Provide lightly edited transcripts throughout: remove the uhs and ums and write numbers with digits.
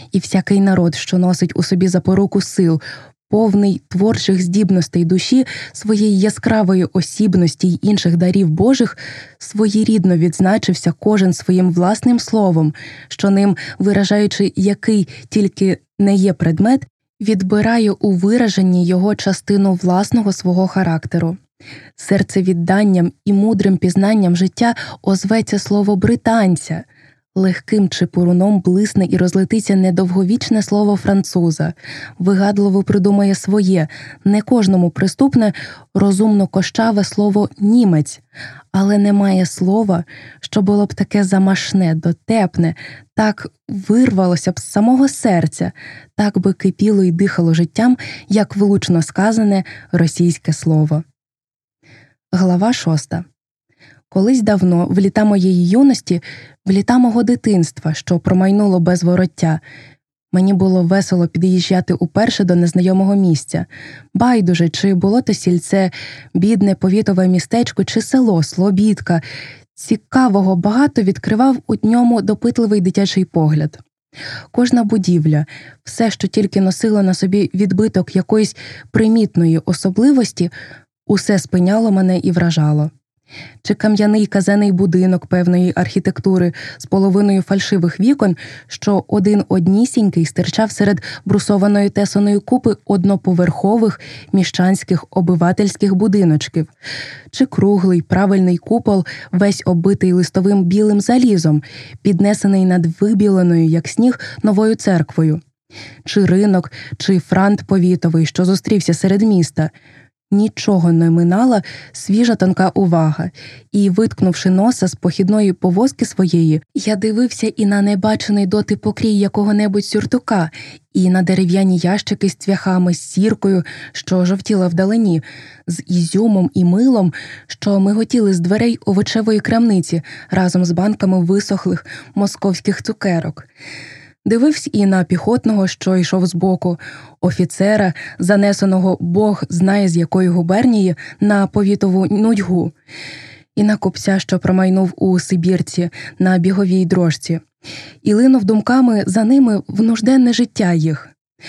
і всякий народ, що носить у собі запоруку сил, повний творчих здібностей душі, своєї яскравої осібності й інших дарів Божих, своєрідно відзначився кожен своїм власним словом, що ним, виражаючи який тільки не є предмет, відбирає у вираженні його частину власного свого характеру. Серцевідданням і мудрим пізнанням життя озветься слово британця, легким чепуруном блисне і розлетиться недовговічне слово француза, вигадливо придумає своє, не кожному приступне, розумно кощаве слово німець, але немає слова, що було б таке замашне, дотепне, так вирвалося б з самого серця, так би кипіло й дихало життям, як влучно сказане російське слово. Глава 6. Колись давно, в літа моєї юності, в літа мого дитинства, що промайнуло без вороття, мені було весело під'їжджати уперше до незнайомого місця. Байдуже, чи було то сільце, бідне повітове містечко, чи село, Слобідка. Цікавого багато відкривав у ньому допитливий дитячий погляд. Кожна будівля, все, що тільки носило на собі відбиток якоїсь примітної особливості, усе спиняло мене і вражало. Чи кам'яний казенний будинок певної архітектури з половиною фальшивих вікон, що один однісінький стирчав серед брусованої тесаної купи одноповерхових міщанських обивательських будиночків, чи круглий правильний купол, весь оббитий листовим білим залізом, піднесений над вибіленою, як сніг, новою церквою, чи ринок, чи франт повітовий, що зустрівся серед міста. Нічого не минала свіжа тонка увага, і, виткнувши носа з похідної повозки своєї, я дивився і на небачений доти покрій якого-небудь сюртука, і на дерев'яні ящики з цвяхами, з сіркою, що жовтіла вдалині, з ізюмом і милом, що миготіли з дверей овочевої крамниці разом з банками висохлих московських цукерок. Дивився і на піхотного, що йшов збоку, офіцера, занесеного Бог знає з якої губернії, на повітову нудьгу, і на купця, що промайнув у Сибірці на біговій дрожці, і линув думками за ними в нужденне життя їх.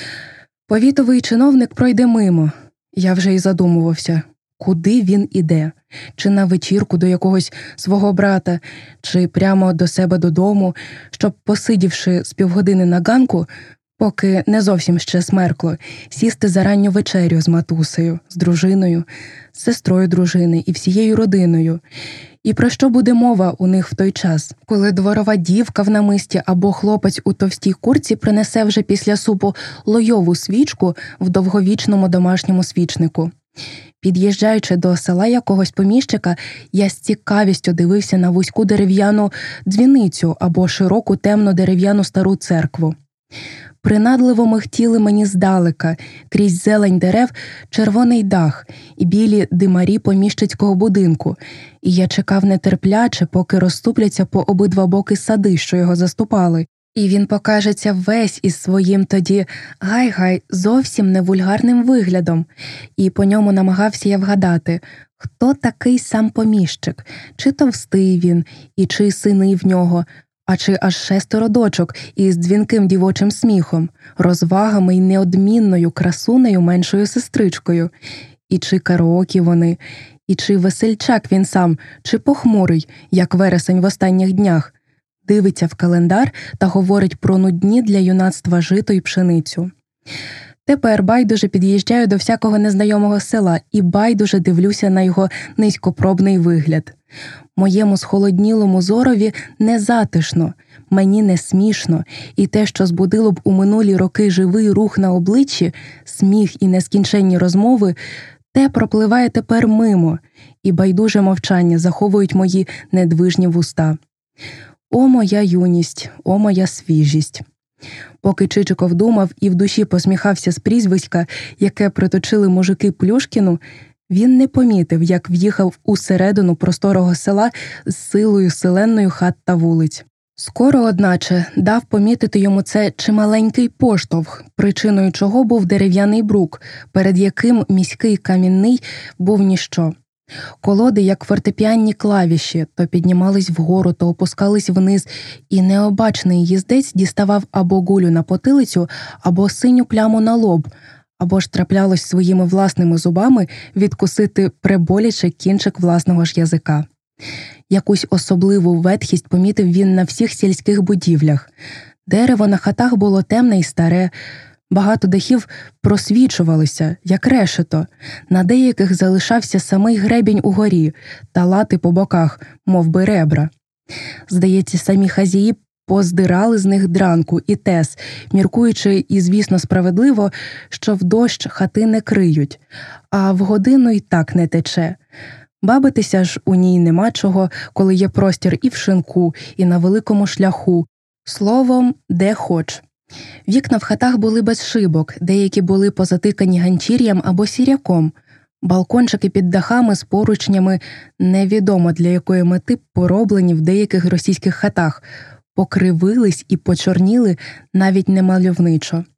Повітовий чиновник пройде мимо. Я вже й задумувався, куди він іде. Чи на вечірку до якогось свого брата, чи прямо до себе додому, щоб, посидівши з півгодини на ганку, поки не зовсім ще смеркло, сісти за ранню вечерю з матусею, з дружиною, з сестрою дружини і всією родиною. І про що буде мова у них в той час, коли дворова дівка в намисті або хлопець у товстій курці принесе вже після супу лойову свічку в довговічному домашньому свічнику? Під'їжджаючи до села якогось поміщика, я з цікавістю дивився на вузьку дерев'яну дзвіницю або широку темну дерев'яну стару церкву. Принадливо михтіли мені здалека, крізь зелень дерев, червоний дах і білі димарі поміщицького будинку, і я чекав нетерпляче, поки розступляться по обидва боки сади, що його заступали, і він покажеться весь із своїм тоді гай-гай зовсім не вульгарним виглядом, і по ньому намагався я вгадати, хто такий сам поміщик, чи товстий він, і чи сини в нього, а чи аж 6 дочок із дзвінким дівочим сміхом, розвагами й неодмінною красунею меншою сестричкою, і чи караокі вони, і чи весельчак він сам, чи похмурий, як вересень в останніх днях, дивиться в календар та говорить про нудні для юнацтва жито й пшеницю. Тепер байдуже під'їжджаю до всякого незнайомого села і байдуже дивлюся на його низькопробний вигляд. Моєму схолоднілому зорові не затишно, мені не смішно, і те, що збудило б у минулі роки живий рух на обличчі, сміх і нескінченні розмови, те пропливає тепер мимо, і байдуже мовчання заховують мої недвижні вуста. О, моя юність, о, моя свіжість! Поки Чичиков думав і в душі посміхався з прізвиська, яке приточили мужики Плюшкіну, він не помітив, як в'їхав у середину просторого села з силою селенною хат та вулиць. Скоро, одначе, дав помітити йому це чималенький поштовх, причиною чого був дерев'яний брук, перед яким міський камінний був ніщо. Колоди, як фортепіанні клавіші, то піднімались вгору, то опускались вниз, і необачний їздець діставав або гулю на потилицю, або синю пляму на лоб, або ж траплялось своїми власними зубами відкусити преболяче кінчик власного ж язика. Якусь особливу ветхість помітив він на всіх сільських будівлях. Дерево на хатах було темне і старе, багато дахів просвічувалися, як решето, на деяких залишався самий гребінь угорі та лати по боках, мов би ребра. Здається, самі хазяї поздирали з них дранку і тес, міркуючи, і, звісно, справедливо, що в дощ хати не криють, а в годину й так не тече. Бабитися ж у ній нема чого, коли є простір і в шинку, і на великому шляху, словом, де хоч. Вікна в хатах були без шибок, деякі були позатикані ганчір'ям або сіряком. Балкончики під дахами з поручнями невідомо для якої мети пороблені в деяких російських хатах, покривились і почорніли навіть не мальовничо.